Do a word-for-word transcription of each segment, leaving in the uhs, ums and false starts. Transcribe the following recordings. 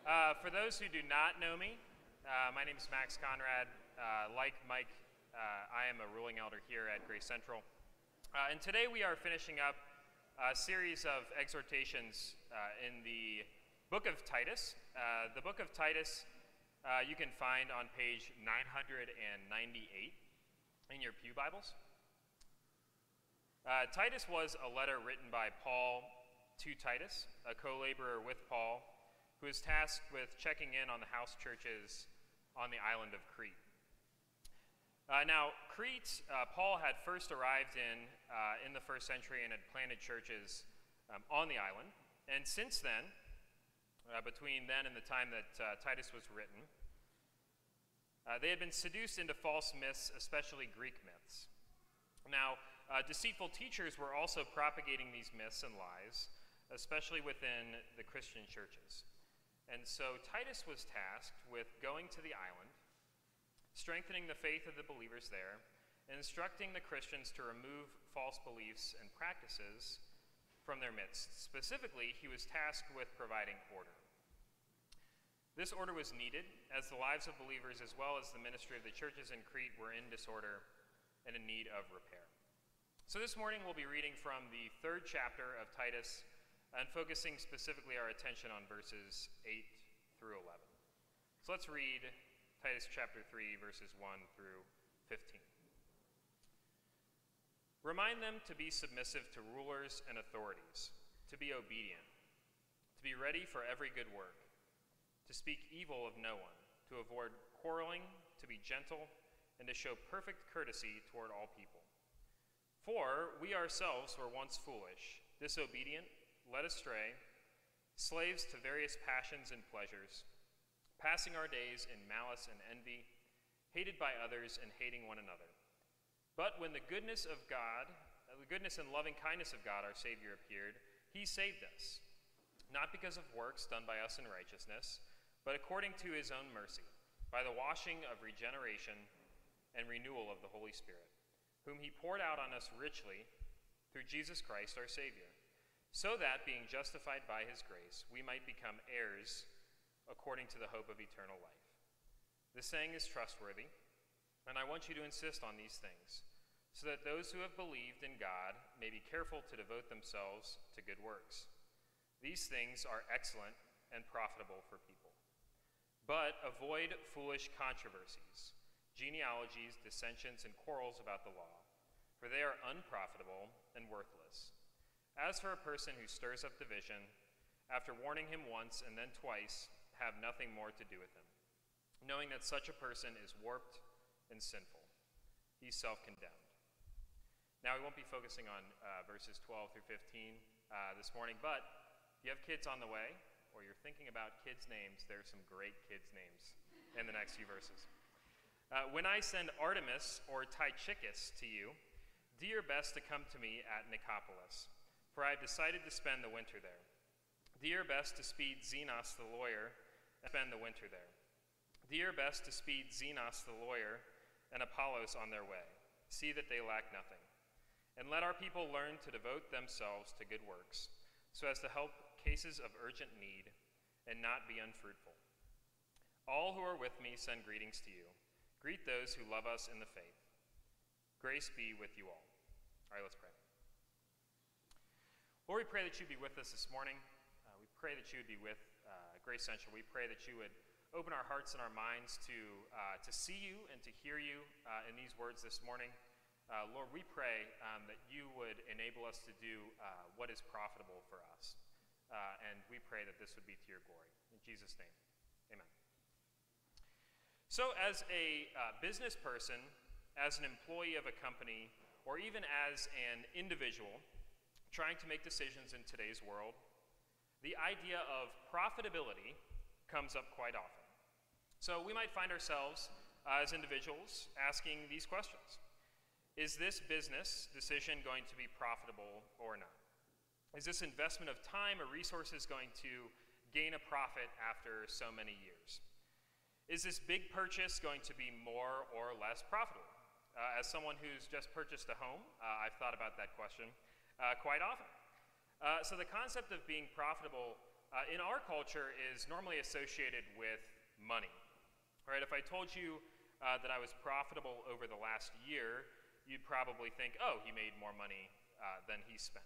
Uh, for those who do not know me, uh, my name is Max Conrad. Uh, like Mike, uh, I am a ruling elder here at Grace Central. Uh, and today we are finishing up a series of exhortations uh, in the book of Titus. Uh, the book of Titus uh, you can find on page nine hundred ninety-eight in your pew Bibles. Uh, Titus was a letter written by Paul to Titus, a co-laborer with Paul, who is tasked with checking in on the house churches on the island of Crete. Uh, now, Crete, uh, Paul had first arrived in uh, in the first century and had planted churches um, on the island. And since then, uh, between then and the time that uh, Titus was written, uh, they had been seduced into false myths, especially Greek myths. Now, uh, deceitful teachers were also propagating these myths and lies, especially within the Christian churches. And so Titus was tasked with going to the island, strengthening the faith of the believers there, and instructing the Christians to remove false beliefs and practices from their midst. Specifically, he was tasked with providing order. This order was needed as the lives of believers as well as the ministry of the churches in Crete were in disorder and in need of repair. So this morning we'll be reading from the third chapter of Titus and focusing specifically our attention on verses eight through eleven. So let's read Titus chapter three, verses one through fifteen. Remind them to be submissive to rulers and authorities, to be obedient, to be ready for every good work, to speak evil of no one, to avoid quarreling, to be gentle, and to show perfect courtesy toward all people. For we ourselves were once foolish, disobedient, led astray, slaves to various passions and pleasures, passing our days in malice and envy, hated by others and hating one another. But when the goodness of God, the goodness and loving kindness of God our Savior appeared, he saved us, not because of works done by us in righteousness, but according to his own mercy, by the washing of regeneration and renewal of the Holy Spirit, whom he poured out on us richly through Jesus Christ our Savior, so that, being justified by his grace, we might become heirs according to the hope of eternal life. The saying is trustworthy, and I want you to insist on these things, so that those who have believed in God may be careful to devote themselves to good works. These things are excellent and profitable for people. But avoid foolish controversies, genealogies, dissensions, and quarrels about the law, for they are unprofitable and worthless. As for a person who stirs up division, after warning him once and then twice, have nothing more to do with him, knowing that such a person is warped and sinful. He's self-condemned. Now, we won't be focusing on uh, verses twelve through fifteen uh, this morning, but if you have kids on the way, or you're thinking about kids' names, there are some great kids' names in the next few verses. Uh, when I send Artemis or Tychicus to you, do your best to come to me at Nicopolis, for I have decided to spend the winter there. Do your best to speed Zenos the lawyer and spend the winter there. Do your best to speed Zenos the lawyer and Apollos on their way. See that they lack nothing. And let our people learn to devote themselves to good works, so as to help cases of urgent need and not be unfruitful. All who are with me send greetings to you. Greet those who love us in the faith. Grace be with you all. All right, let's pray. Lord, we pray that you be with us this morning. Uh, we pray that you would be with uh, Grace Central. We pray that you would open our hearts and our minds to uh, to see you and to hear you uh, in these words this morning. Uh, Lord, we pray um, that you would enable us to do uh, what is profitable for us. Uh, and we pray that this would be to your glory. In Jesus' name, amen. So as a uh, business person, as an employee of a company, or even as an individual trying to make decisions in today's world, the idea of profitability comes up quite often. So we might find ourselves uh, as individuals asking these questions. Is this business decision going to be profitable or not? Is this investment of time or resources going to gain a profit after so many years? Is this big purchase going to be more or less profitable? Uh, as someone who's just purchased a home, uh, I've thought about that question uh, quite often. Uh, so the concept of being profitable uh, in our culture is normally associated with money. Right? If I told you uh, that I was profitable over the last year, you'd probably think, oh, he made more money uh, than he spent.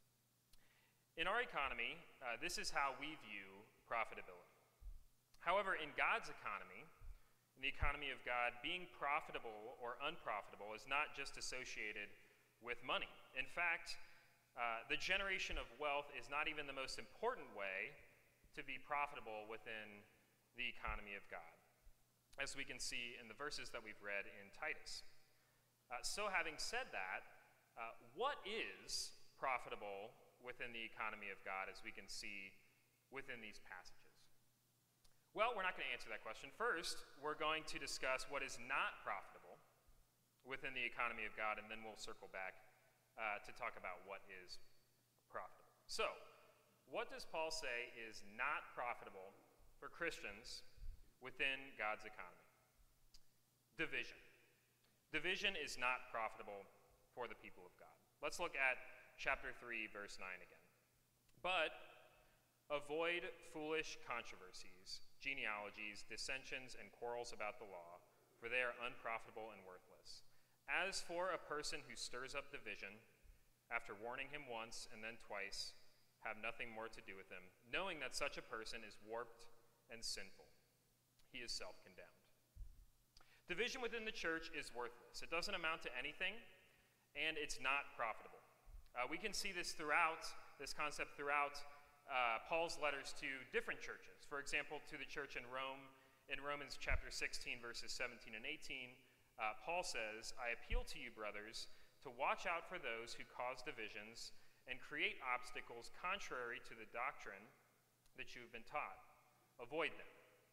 In our economy, uh, this is how we view profitability. However, in God's economy, in the economy of God, being profitable or unprofitable is not just associated with money. In fact, uh, the generation of wealth is not even the most important way to be profitable within the economy of God, as we can see in the verses that we've read in Titus. Uh, so having said that, uh, what is profitable within the economy of God, as we can see within these passages? Well, we're not going to answer that question. First, we're going to discuss what is not profitable within the economy of God, and then we'll circle back uh, to talk about what is profitable. So, what does Paul say is not profitable for Christians within God's economy? Division. Division is not profitable for the people of God. Let's look at chapter three, verse nine again. But avoid foolish controversies, genealogies, dissensions, and quarrels about the law, for they are unprofitable and worthless. As for a person who stirs up division, after warning him once and then twice, have nothing more to do with him, knowing that such a person is warped and sinful. He is self-condemned. Division within the church is worthless. It doesn't amount to anything, and it's not profitable. Uh, we can see this throughout, this concept throughout uh, Paul's letters to different churches. For example, to the church in Rome, in Romans chapter sixteen, verses seventeen and eighteen, uh, Paul says, I appeal to you, brothers, to watch out for those who cause divisions and create obstacles contrary to the doctrine that you have been taught. Avoid them.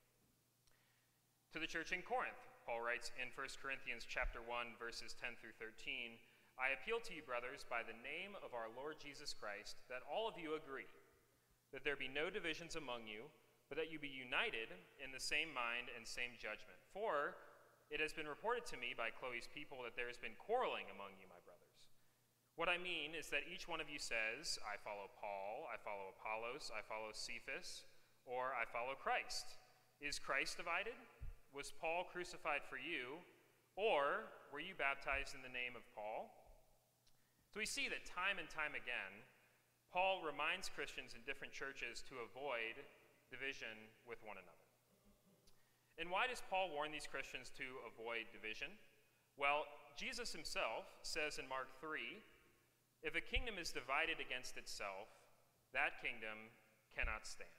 To the church in Corinth, Paul writes in First Corinthians chapter one, verses ten through thirteen, I appeal to you, brothers, by the name of our Lord Jesus Christ, that all of you agree, that there be no divisions among you, but that you be united in the same mind and same judgment. For it has been reported to me by Chloe's people that there has been quarreling among you, my brothers. What I mean is that each one of you says, I follow Paul, I follow Apollos, I follow Cephas, or I follow Christ. Is Christ divided? Was Paul crucified for you? Or were you baptized in the name of Paul? So we see that time and time again, Paul reminds Christians in different churches to avoid division with one another. And why does Paul warn these Christians to avoid division? Well, Jesus himself says in Mark three, if a kingdom is divided against itself, that kingdom cannot stand.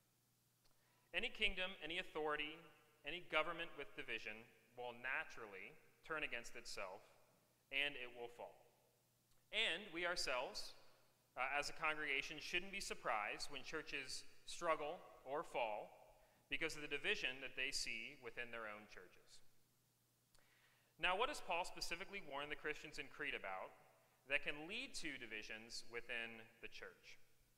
Any kingdom, any authority, any government with division will naturally turn against itself, and it will fall. And we ourselves, uh, as a congregation, shouldn't be surprised when churches struggle or fall because of the division that they see within their own churches. Now, what does Paul specifically warn the Christians in Crete about that can lead to divisions within the church?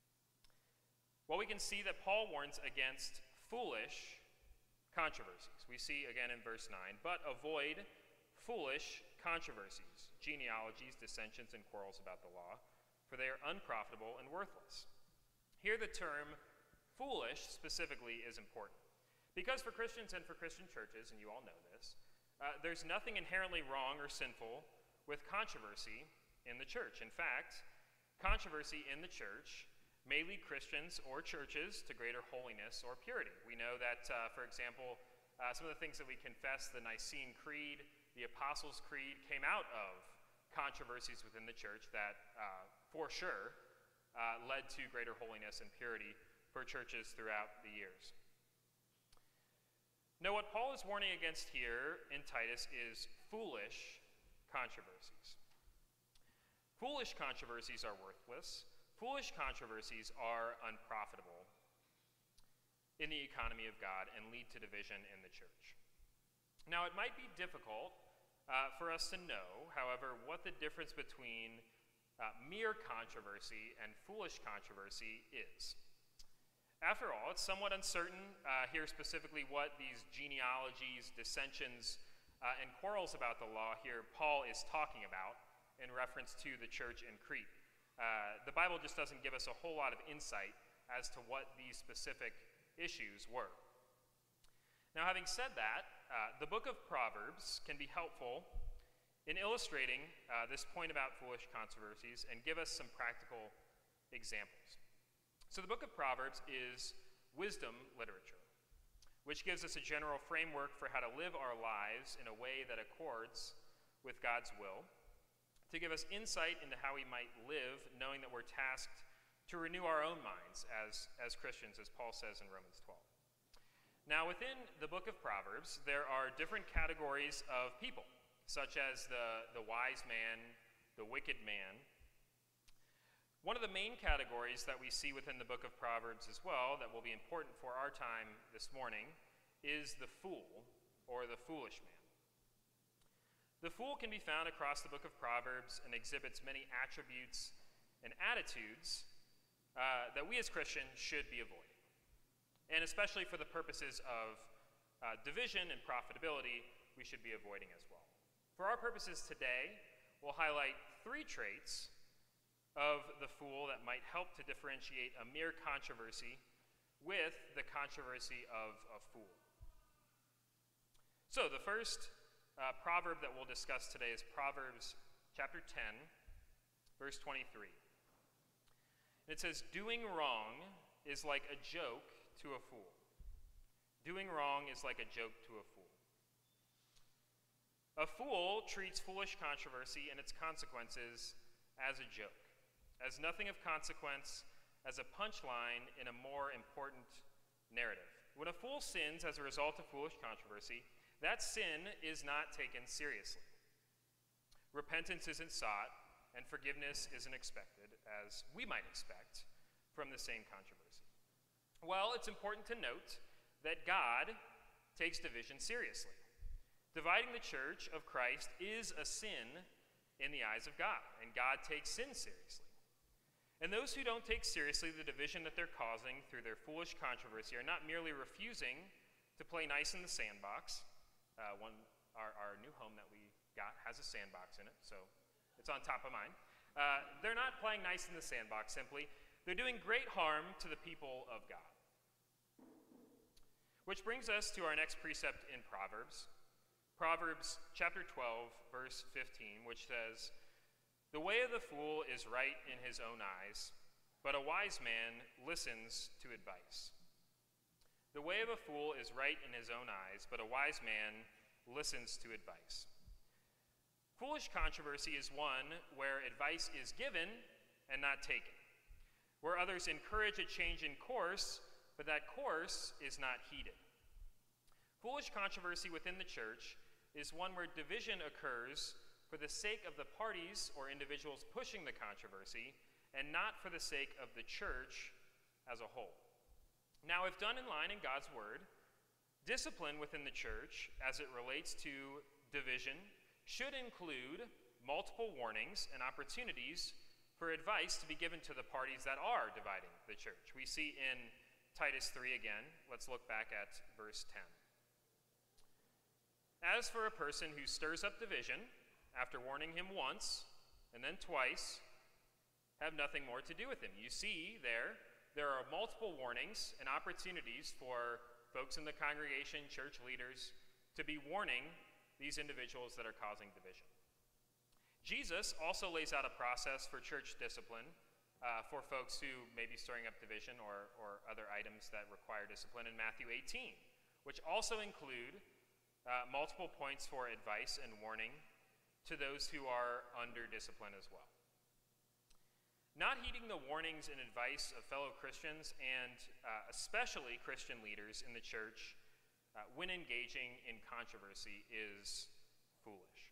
Well, we can see that Paul warns against foolish controversies. We see again in verse nine, but avoid foolish controversies, genealogies, dissensions, and quarrels about the law, for they are unprofitable and worthless. Here the term foolish specifically is important, because for Christians and for Christian churches, and you all know this, uh, there's nothing inherently wrong or sinful with controversy in the church. In fact, controversy in the church may lead Christians or churches to greater holiness or purity. We know that, uh, for example, uh, some of the things that we confess, the Nicene Creed, the Apostles' Creed, came out of controversies within the church that, uh, for sure, uh, led to greater holiness and purity for churches throughout the years. Now, what Paul is warning against here in Titus is foolish controversies. Foolish controversies are worthless. Foolish controversies are unprofitable in the economy of God and lead to division in the church. Now, it might be difficult uh, for us to know, however, what the difference between uh, mere controversy and foolish controversy is. After all, it's somewhat uncertain uh, here specifically what these genealogies, dissensions, uh, and quarrels about the law here Paul is talking about in reference to the church in Crete. Uh, the Bible just doesn't give us a whole lot of insight as to what these specific issues were. Now, having said that, uh, the book of Proverbs can be helpful in illustrating uh, this point about foolish controversies and give us some practical examples. So the book of Proverbs is wisdom literature, which gives us a general framework for how to live our lives in a way that accords with God's will, to give us insight into how we might live, knowing that we're tasked to renew our own minds as, as Christians, as Paul says in Romans twelve. Now, within the book of Proverbs, there are different categories of people, such as the, the wise man, the wicked man. One of the main categories that we see within the book of Proverbs as well, that will be important for our time this morning, is the fool, or the foolish man. The fool can be found across the book of Proverbs and exhibits many attributes and attitudes uh, that we as Christians should be avoiding, and especially for the purposes of uh, division and profitability, we should be avoiding as well. For our purposes today, we'll highlight three traits of the fool that might help to differentiate a mere controversy with the controversy of a fool. So the first uh, proverb that we'll discuss today is Proverbs chapter ten, verse twenty-three. It says, "Doing wrong is like a joke to a fool." Doing wrong is like a joke to a fool. A fool treats foolish controversy and its consequences as a joke, as nothing of consequence, as a punchline in a more important narrative. When a fool sins as a result of foolish controversy, that sin is not taken seriously. Repentance isn't sought, and forgiveness isn't expected, as we might expect from the same controversy. Well, it's important to note that God takes division seriously. Dividing the church of Christ is a sin in the eyes of God, and God takes sin seriously. And those who don't take seriously the division that they're causing through their foolish controversy are not merely refusing to play nice in the sandbox. Uh, one, our, our new home that we got has a sandbox in it, so it's on top of mine. Uh, they're not playing nice in the sandbox simply. They're doing great harm to the people of God. Which brings us to our next precept in Proverbs. Proverbs chapter twelve, verse fifteen, which says, "The way of the fool is right in his own eyes, but a wise man listens to advice." The way of a fool is right in his own eyes, but a wise man listens to advice. Foolish controversy is one where advice is given and not taken, where others encourage a change in course, but that course is not heeded. Foolish controversy within the church is one where division occurs for the sake of the parties or individuals pushing the controversy, and not for the sake of the church as a whole. Now, if done in line in God's word, discipline within the church as it relates to division should include multiple warnings and opportunities for advice to be given to the parties that are dividing the church. We see in Titus three again. Let's look back at verse ten. "As for a person who stirs up division, after warning him once and then twice, have nothing more to do with him." You see there, there are multiple warnings and opportunities for folks in the congregation, church leaders, to be warning these individuals that are causing division. Jesus also lays out a process for church discipline uh, for folks who may be stirring up division or, or other items that require discipline in Matthew eighteen, which also include uh, multiple points for advice and warning to those who are under discipline as well. Not heeding the warnings and advice of fellow Christians, and uh, especially Christian leaders in the church, uh, when engaging in controversy, is foolish.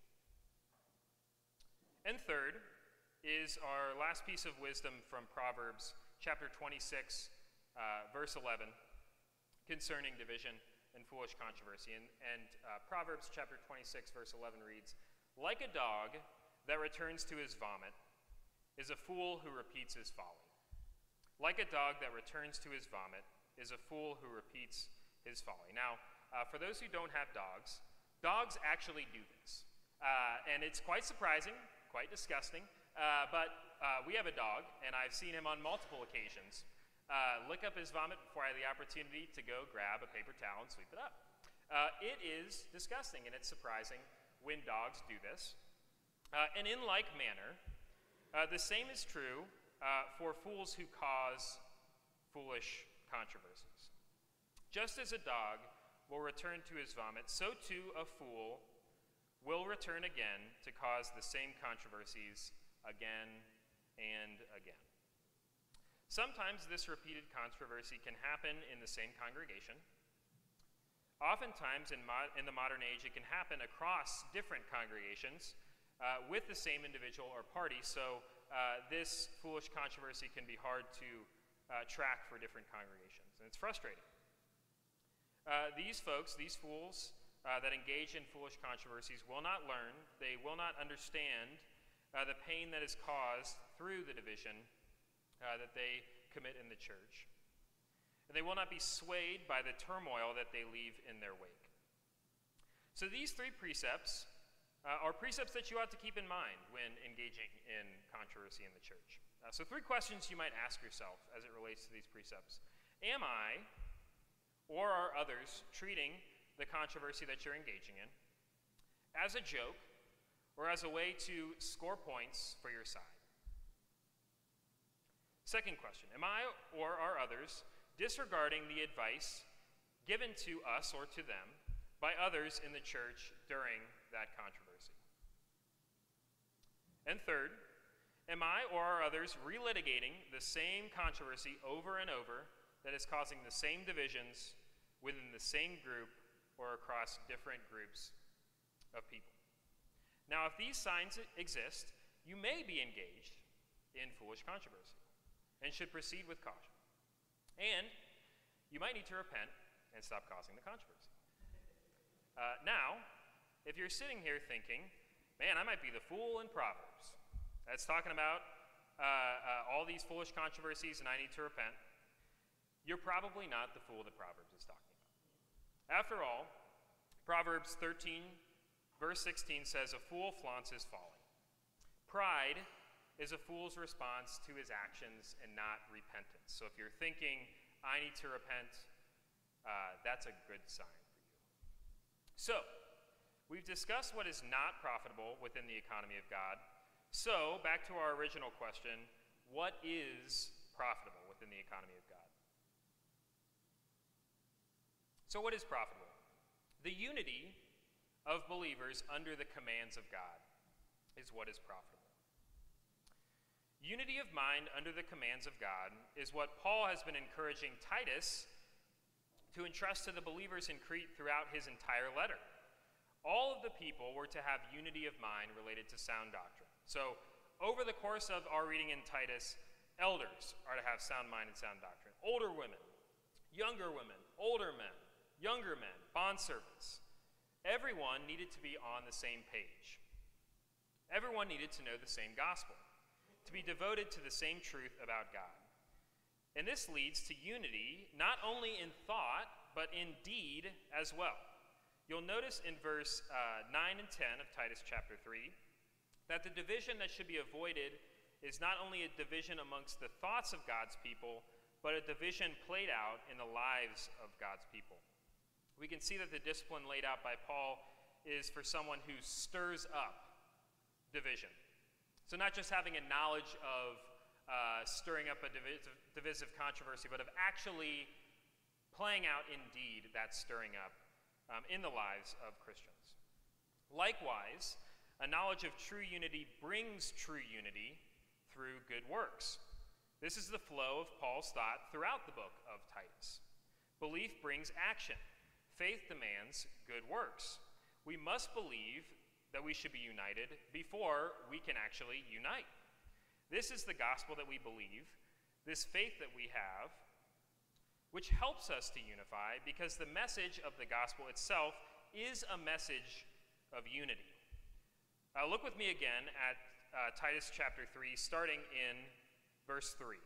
And third is our last piece of wisdom from Proverbs chapter twenty-six, uh, verse eleven, concerning division and foolish controversy. And, and uh, Proverbs chapter twenty-six, verse eleven reads, "Like a dog that returns to his vomit is a fool who repeats his folly. Like a dog that returns to his vomit is a fool who repeats his folly." Now, uh, for those who don't have dogs, dogs actually do this. Uh, and it's quite surprising, quite disgusting, uh, but uh, we have a dog, and I've seen him on multiple occasions. uh, lick up his vomit before I had the opportunity to go grab a paper towel and sweep it up. Uh, it is disgusting, and it's surprising when dogs do this. Uh, and in like manner, uh, the same is true uh, for fools who cause foolish controversies. Just as a dog will return to his vomit, so too a fool will return again to cause the same controversies again and again. Sometimes this repeated controversy can happen in the same congregation. Oftentimes in, mo- in the modern age, it can happen across different congregations uh, with the same individual or party, so uh, this foolish controversy can be hard to uh, track for different congregations, and it's frustrating. Uh, these folks, these fools uh, that engage in foolish controversies will not learn, they will not understand uh, the pain that is caused through the division uh, that they commit in the church. And they will not be swayed by the turmoil that they leave in their wake. So these three precepts uh, are precepts that you ought to keep in mind when engaging in controversy in the church. Uh, so three questions you might ask yourself as it relates to these precepts. Am I or are others treating the controversy that you're engaging in as a joke or as a way to score points for your side? Second question, am I or are others disregarding the advice given to us or to them by others in the church during that controversy? And third, am I or are others relitigating the same controversy over and over that is causing the same divisions within the same group or across different groups of people? Now, if these signs exist, you may be engaged in foolish controversy and should proceed with caution. And you might need to repent and stop causing the controversy. Uh, now, if you're sitting here thinking, man, I might be the fool in Proverbs that's talking about uh, uh, all these foolish controversies and I need to repent, you're probably not the fool that Proverbs is talking about. After all, Proverbs thirteen, verse sixteen says, "A fool flaunts his folly." Pride is a fool's response to his actions and not repentance. So if you're thinking, I need to repent, uh, that's a good sign for you. So, we've discussed what is not profitable within the economy of God. So, back to our original question, what is profitable within the economy of God? So what is profitable? The unity of believers under the commands of God is what is profitable. Unity of mind under the commands of God is what Paul has been encouraging Titus to entrust to the believers in Crete throughout his entire letter. All of the people were to have unity of mind related to sound doctrine. So over the course of our reading in Titus, elders are to have sound mind and sound doctrine. Older women, younger women, older men, younger men, bondservants. Everyone needed to be on the same page. Everyone needed to know the same gospel, to be devoted to the same truth about God. And this leads to unity, not only in thought, but in deed as well. You'll notice in verse uh, nine and ten of Titus chapter three that the division that should be avoided is not only a division amongst the thoughts of God's people, but a division played out in the lives of God's people. We can see that the discipline laid out by Paul is for someone who stirs up division. So not just having a knowledge of uh, stirring up a divisive, divisive controversy, but of actually playing out indeed that stirring up um, in the lives of Christians. Likewise, a knowledge of true unity brings true unity through good works. This is the flow of Paul's thought throughout the book of Titus. Belief brings action. Faith demands good works. We must believe that we should be united before we can actually unite. This is the gospel that we believe, this faith that we have, which helps us to unify because the message of the gospel itself is a message of unity. Uh, look with me again at uh, Titus chapter three, starting in verse three.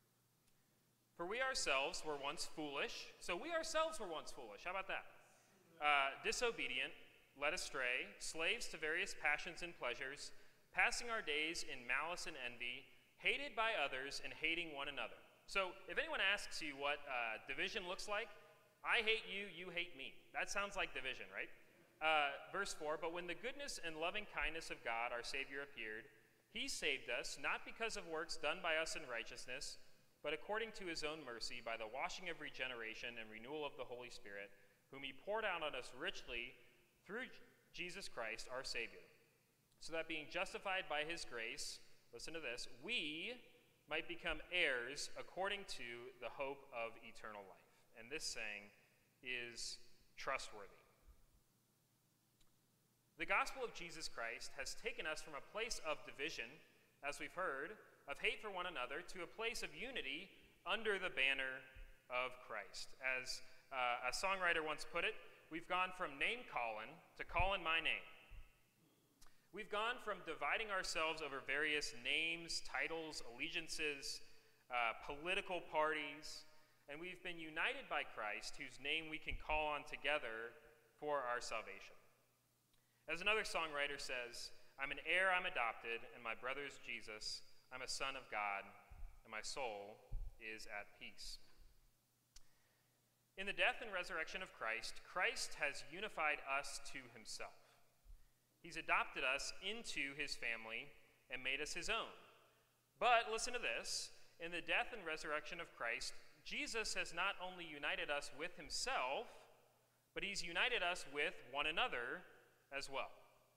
For we ourselves were once foolish, so we ourselves were once foolish. How about that? Uh, disobedient, led astray, slaves to various passions and pleasures, passing our days in malice and envy, hated by others and hating one another. So if anyone asks you what uh, division looks like, I hate you, you hate me. That sounds like division, right? Uh, verse four, but when the goodness and loving kindness of God, our Savior, appeared, he saved us, not because of works done by us in righteousness, but according to his own mercy, by the washing of regeneration and renewal of the Holy Spirit, whom he poured out on us richly through Jesus Christ, our Savior, so that being justified by his grace, listen to this, we might become heirs according to the hope of eternal life. And this saying is trustworthy. The gospel of Jesus Christ has taken us from a place of division, as we've heard, of hate for one another, to a place of unity under the banner of Christ. As uh, a songwriter once put it, we've gone from name-calling to calling my name. We've gone from dividing ourselves over various names, titles, allegiances, uh, political parties, and we've been united by Christ, whose name we can call on together for our salvation. As another songwriter says, I'm an heir, I'm adopted, and my brother's Jesus. I'm a son of God, and my soul is at peace. In the death and resurrection of Christ, Christ has unified us to himself. He's adopted us into his family and made us his own. But listen to this, in the death and resurrection of Christ, Jesus has not only united us with himself, but he's united us with one another as well.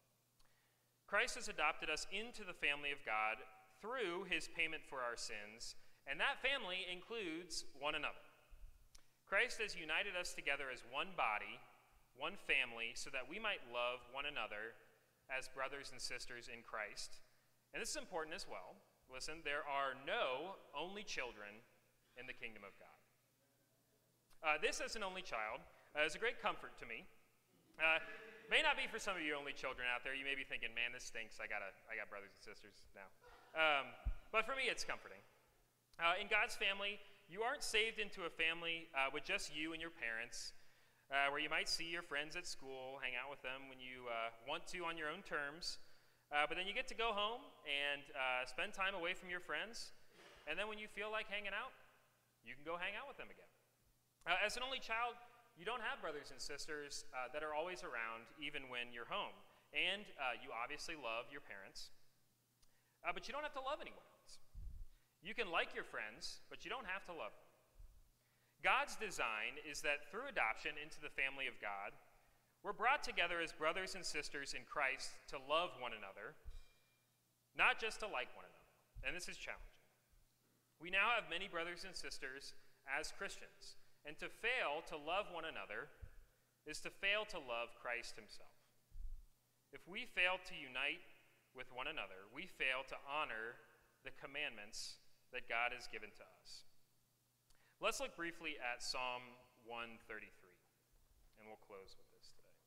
Christ has adopted us into the family of God through his payment for our sins, and that family includes one another. Christ has united us together as one body, one family, so that we might love one another as brothers and sisters in Christ. And this is important as well. Listen, there are no only children in the kingdom of God. Uh, this, as an only child, uh, is a great comfort to me. Uh, May not be for some of you only children out there. You may be thinking, man, this stinks. I got a, I got brothers and sisters now. Um, but for me, it's comforting. Uh, in God's family, you aren't saved into a family uh, with just you and your parents, uh, where you might see your friends at school, hang out with them when you uh, want to on your own terms. Uh, but then you get to go home and uh, spend time away from your friends. And then when you feel like hanging out, you can go hang out with them again. Uh, as an only child, you don't have brothers and sisters uh, that are always around even when you're home. And uh, you obviously love your parents, uh, but you don't have to love anyone else. You can like your friends, but you don't have to love them. God's design is that through adoption into the family of God, we're brought together as brothers and sisters in Christ to love one another, not just to like one another. And this is challenging. We now have many brothers and sisters as Christians. And to fail to love one another is to fail to love Christ himself. If we fail to unite with one another, we fail to honor the commandments that God has given to us. Let's look briefly at Psalm one thirty-three, and we'll close with this today.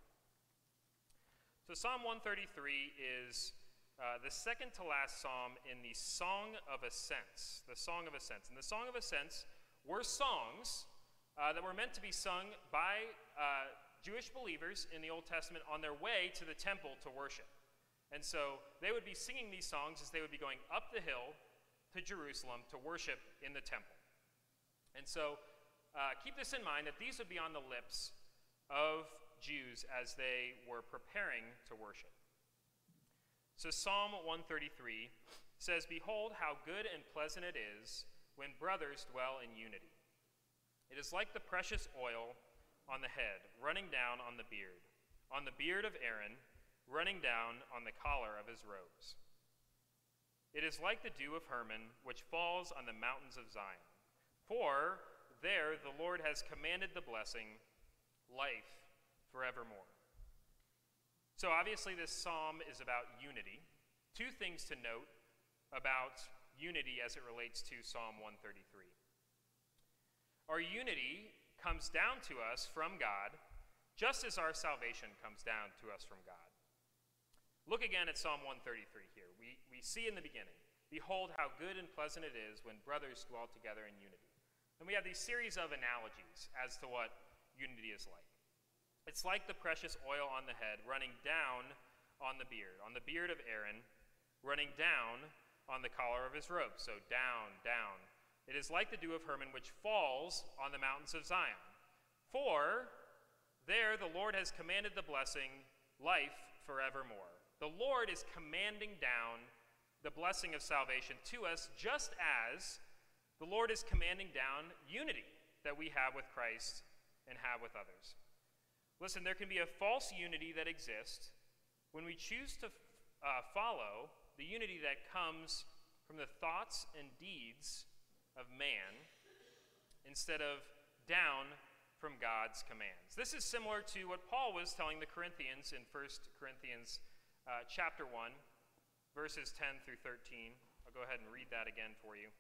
So Psalm one thirty-three is uh, the second to last psalm in the Song of Ascents, the Song of Ascents. And the Song of Ascents were songs Uh, that were meant to be sung by uh, Jewish believers in the Old Testament on their way to the temple to worship. And so they would be singing these songs as they would be going up the hill to Jerusalem to worship in the temple. And so uh, keep this in mind, that these would be on the lips of Jews as they were preparing to worship. So Psalm one thirty-three says, "Behold how good and pleasant it is when brothers dwell in unity. It is like the precious oil on the head, running down on the beard, on the beard of Aaron, running down on the collar of his robes. It is like the dew of Hermon, which falls on the mountains of Zion. For there the Lord has commanded the blessing, life forevermore." So obviously this psalm is about unity. Two things to note about unity as it relates to Psalm one thirty-three. Our unity comes down to us from God, just as our salvation comes down to us from God. Look again at Psalm one thirty-three here. We, we see in the beginning, "Behold how good and pleasant it is when brothers dwell together in unity." And we have these series of analogies as to what unity is like. It's like the precious oil on the head running down on the beard, on the beard of Aaron, running down on the collar of his robe. So down, down, It is like the dew of Hermon, which falls on the mountains of Zion. For there the Lord has commanded the blessing, life forevermore. The Lord is commanding down the blessing of salvation to us, just as the Lord is commanding down unity that we have with Christ and have with others. Listen, there can be a false unity that exists when we choose to uh, follow the unity that comes from the thoughts and deeds of man instead of down from God's commands. This is similar to what Paul was telling the Corinthians in First Corinthians uh, chapter one, verses ten through thirteen. I'll go ahead and read that again for you.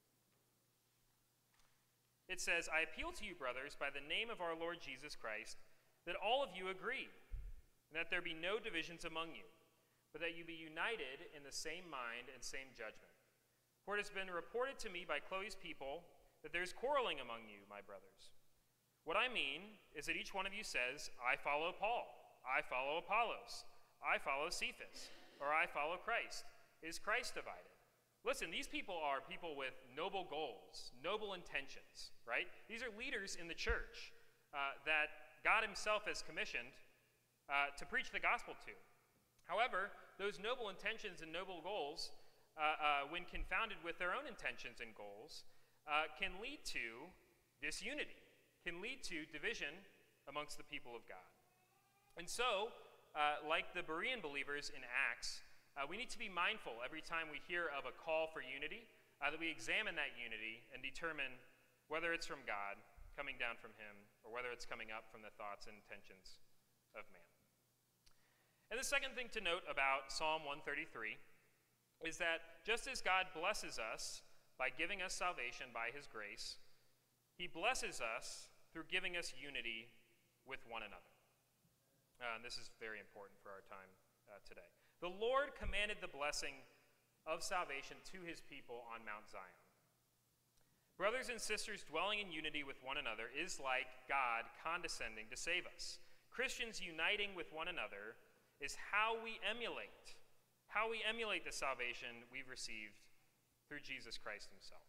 It says, I appeal to you, brothers, by the name of our Lord Jesus Christ, that all of you agree, and that there be no divisions among you, but that you be united in the same mind and same judgment. For it has been reported to me by Chloe's people that there is quarreling among you, my brothers. What I mean is that each one of you says, I follow Paul, I follow Apollos, I follow Cephas, or I follow Christ. Is Christ divided? Listen, these people are people with noble goals, noble intentions, right? These are leaders in the church uh, that God himself has commissioned uh, to preach the gospel to. However, those noble intentions and noble goals, uh, uh, when confounded with their own intentions and goals, uh, can lead to disunity, can lead to division amongst the people of God. And so, uh, like the Berean believers in Acts, Uh, we need to be mindful every time we hear of a call for unity, uh, that we examine that unity and determine whether it's from God, coming down from him, or whether it's coming up from the thoughts and intentions of man. And the second thing to note about Psalm one thirty-three is that just as God blesses us by giving us salvation by his grace, he blesses us through giving us unity with one another. Uh, and this is very important for our time uh, today. The Lord commanded the blessing of salvation to his people on Mount Zion. Brothers and sisters dwelling in unity with one another is like God condescending to save us. Christians uniting with one another is how we emulate, how we emulate the salvation we've received through Jesus Christ himself.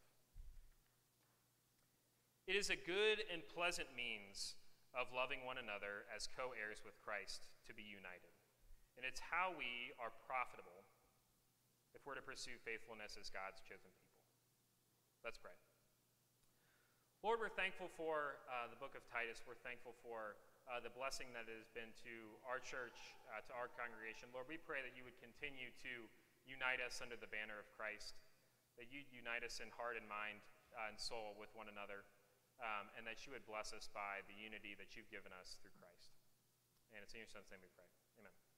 It is a good and pleasant means of loving one another as co-heirs with Christ to be united. And it's how we are profitable if we're to pursue faithfulness as God's chosen people. Let's pray. Lord, we're thankful for uh, the book of Titus. We're thankful for uh, the blessing that it has been to our church, uh, to our congregation. Lord, we pray that you would continue to unite us under the banner of Christ, that you'd unite us in heart and mind uh, and soul with one another, um, and that you would bless us by the unity that you've given us through Christ. And it's in your Son's name we pray. Amen.